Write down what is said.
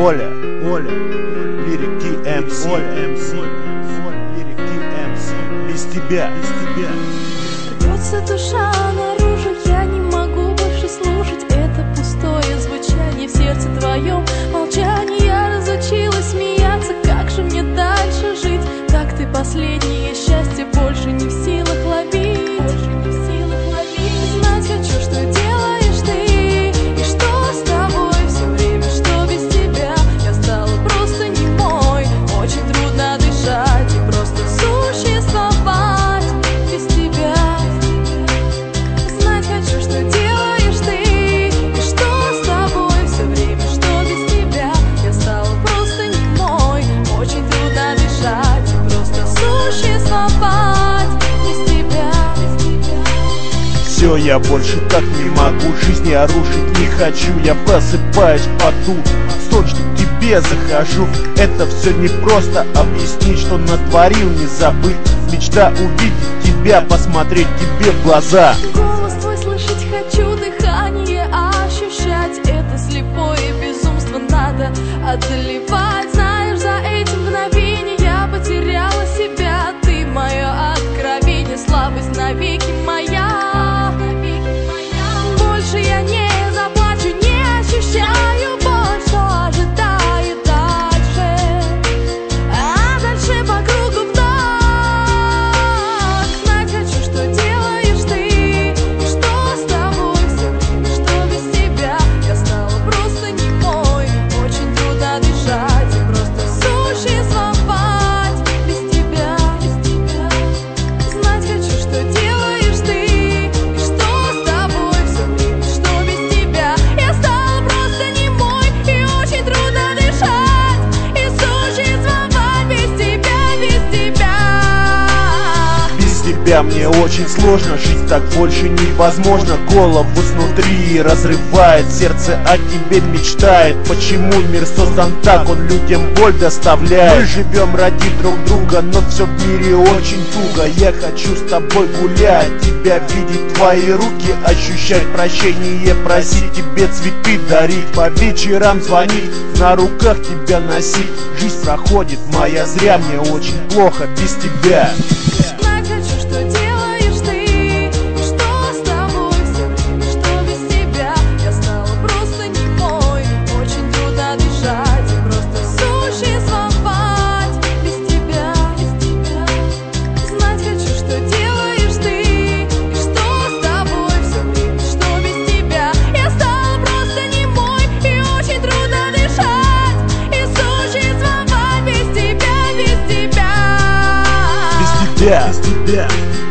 Оля, Lyric DMC, Lyric DMC, без тебя. Рвется душа наружу, я не могу больше слушать это пустое звучание в сердце твоем молчании. Я разучилась смеяться, как же мне дальше жить? Так ты последнее счастье больше не в силах ловить. Знать хочу, что делаешь ты, и что с тобой все время, что без тебя я стала просто немой. Очень трудно дышать и просто существовать без тебя. Знать хочу, что делаешь ты, и что с тобой все время, что без тебя я стала просто немой. Очень трудно дышать и просто существовать без тебя. Все, я больше так не могу, жизнь я рушить не хочу. Я просыпаюсь в поту, сон, что к тебе захожу. Это все непросто объяснить, что натворил, не забыть. Мечта увидеть тебя, посмотреть тебе в глаза. Голос твой слышать хочу, дыхание ощущать. Это слепое безумство надо одолевать. Знаешь, за эти мгновения я потеряла себя. Ты мое откровение, слабость навеки моя. Больше я не заплачу, не ощущаю боль, что ожидает дальше. А дальше по кругу вновь. Знать хочу, что делаешь ты, и что с тобой все время, что без тебя я стала просто немой. Очень трудно дышать и просто существовать без тебя. Знать хочу, что делаешь ты, и что с тобой все время, что без тебя я стала просто немой. И очень трудно дышать и существовать без тебя, без тебя. Без тебя мне очень сложно, жить так больше невозможно. Голову снутри разрывает, сердце о тебе мечтает. Почему мир создан так, он людям боль доставляет? Мы живем ради друг друга, но все в мире очень туго. Я хочу с тобой гулять, тебя видеть, твои руки ощущать, прощение просить, тебе цветы дарить, по вечерам звонить, на руках тебя носить. Жизнь проходит моя зря, мне очень плохо без тебя. Знать хочу, что делаешь ты, и что с тобой все время, что без тебя я стала просто немой. Очень трудно дышать и просто существовать без тебя. Знать хочу, что делаешь ты, и что с тобой все время, что без тебя я стала просто немой. И очень трудно дышать и существовать без тебя, без тебя. Без тебя.